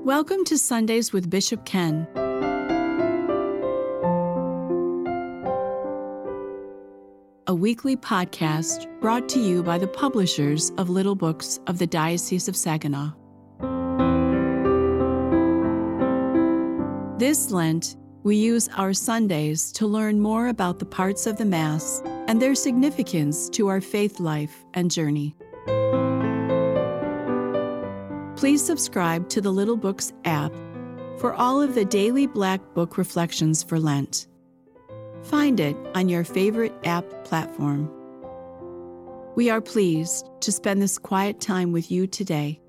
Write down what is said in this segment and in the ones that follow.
Welcome to Sundays with Bishop Ken. A weekly podcast brought to you by the publishers of Little Books of the Diocese of Saginaw. This Lent, we use our Sundays to learn more about the parts of the Mass and their significance to our faith life and journey. Please subscribe to the Little Books app for all of the daily Black Book reflections for Lent. Find it on your favorite app platform. We are pleased to spend this quiet time with you today.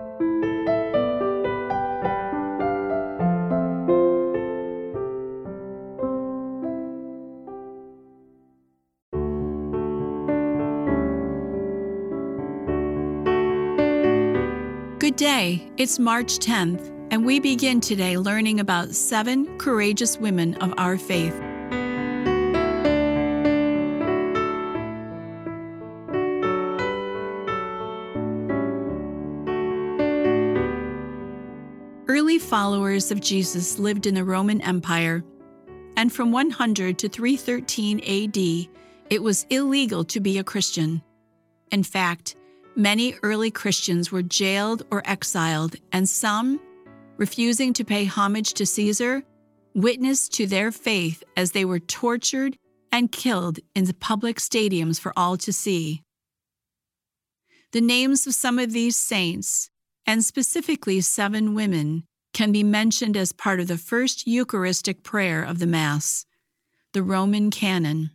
Good day, it's March 10th, and we begin today learning about 7 courageous women of our faith. Early followers of Jesus lived in the Roman Empire, and from 100 to 313 AD, it was illegal to be a Christian. In fact, many early Christians were jailed or exiled, and some, refusing to pay homage to Caesar, witnessed to their faith as they were tortured and killed in the public stadiums for all to see. The names of some of these saints, and specifically 7 women, can be mentioned as part of the first Eucharistic prayer of the Mass, the Roman Canon.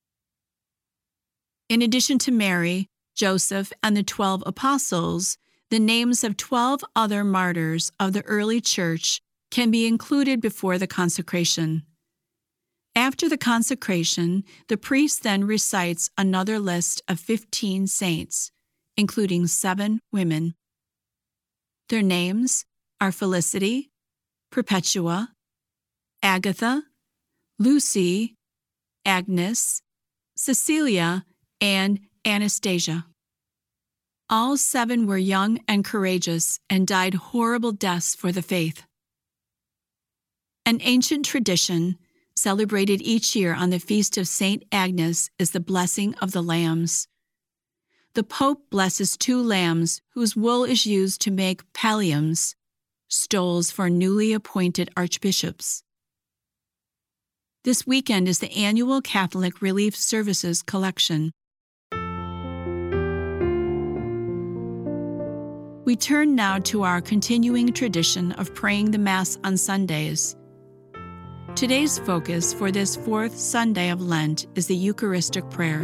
In addition to Mary, Joseph, and the 12 apostles, the names of 12 other martyrs of the early church can be included before the consecration. After the consecration, the priest then recites another list of 15 saints, including 7 women. Their names are Felicity, Perpetua, Agatha, Lucy, Agnes, Cecilia, and Anastasia. All 7 were young and courageous and died horrible deaths for the faith. An ancient tradition, celebrated each year on the feast of Saint Agnes, is the blessing of the lambs. The Pope blesses 2 lambs whose wool is used to make palliums, stoles for newly appointed archbishops. This weekend is the annual Catholic Relief Services collection. We turn now to our continuing tradition of praying the Mass on Sundays. Today's focus for this 4th Sunday of Lent is the Eucharistic prayer.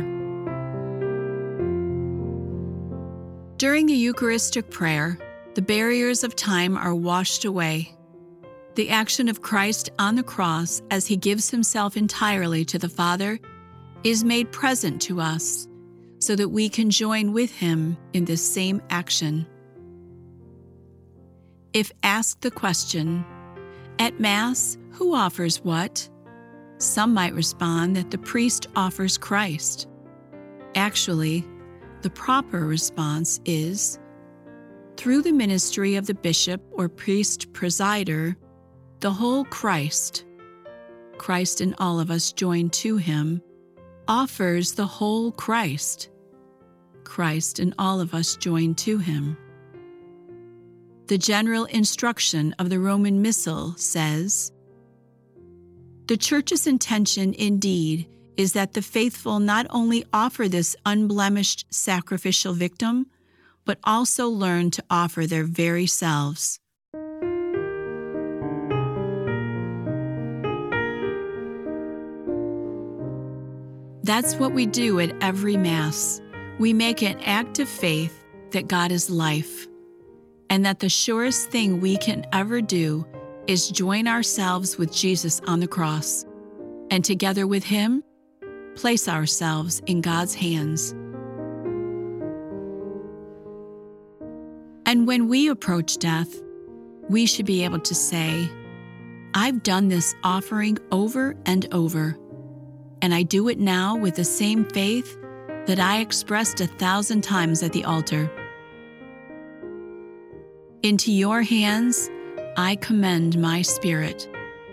During the Eucharistic prayer, the barriers of time are washed away. The action of Christ on the cross as he gives himself entirely to the Father is made present to us so that we can join with him in this same action. If asked the question, at Mass, who offers what? Some might respond that the priest offers Christ. Actually, the proper response is, through the ministry of the bishop or priest presider, the whole Christ and all of us joined to him, offers the whole Christ and all of us joined to him. The general instruction of the Roman Missal says, "The Church's intention indeed is that the faithful not only offer this unblemished sacrificial victim, but also learn to offer their very selves." That's what we do at every Mass. We make an act of faith that God is life, and that the surest thing we can ever do is join ourselves with Jesus on the cross, and together with him, place ourselves in God's hands. And when we approach death, we should be able to say, "I've done this offering over and over, and I do it now with the same faith that I expressed 1,000 times at the altar. Into your hands I commend my spirit.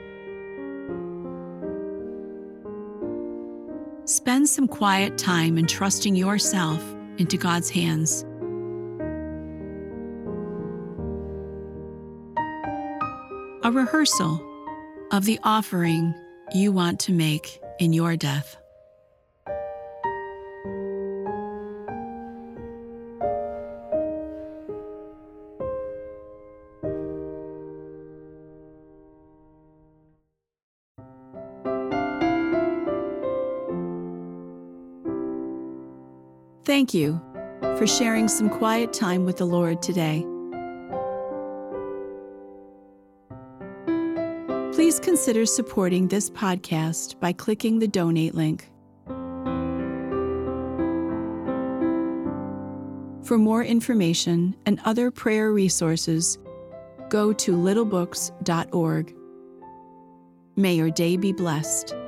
Spend some quiet time entrusting yourself into God's hands. A rehearsal of the offering you want to make in your death. Thank you for sharing some quiet time with the Lord today. Please consider supporting this podcast by clicking the donate link. For more information and other prayer resources, go to littlebooks.org. May your day be blessed.